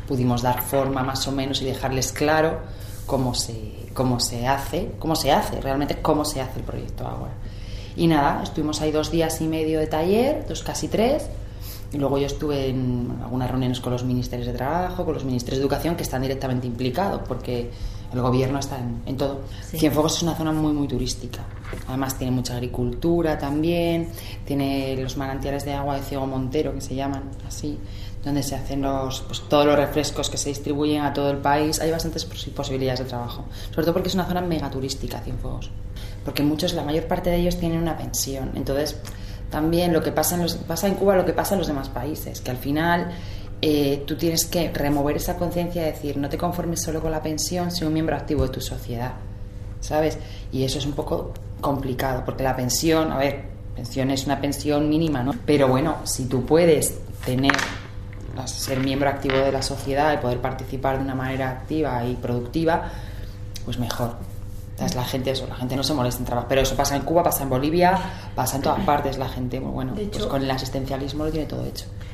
pudimos dar forma más o menos y dejarles claro cómo se hace realmente cómo se hace el proyecto Ágora. Y nada, estuvimos ahí 2 días y medio de taller, casi 3, y luego yo estuve en algunas reuniones con los ministerios de trabajo, con los ministerios de educación, que están directamente implicados porque el gobierno está en todo. Sí. Cienfuegos es una zona muy muy turística, además tiene mucha agricultura también, tiene los manantiales de agua de Ciego Montero, que se llaman así, donde se hacen todos los refrescos que se distribuyen a todo el país. Hay bastantes posibilidades de trabajo, sobre todo porque es una zona mega turística, Cienfuegos, porque la mayor parte de ellos tienen una pensión. Entonces también lo que pasa en Cuba, lo que pasa en los demás países, que al final tú tienes que remover esa conciencia de decir, no te conformes solo con la pensión, sé un miembro activo de tu sociedad, ¿sabes? Y eso es un poco complicado, porque la pensión, pensión es una pensión mínima, ¿no? Pero bueno, si tú puedes ser miembro activo de la sociedad y poder participar de una manera activa y productiva, pues mejor. Entonces, la gente no se molesta en trabajar, pero eso pasa en Cuba, pasa en Bolivia, pasa en todas partes. La gente, bueno, de hecho, pues con el asistencialismo lo tiene todo hecho.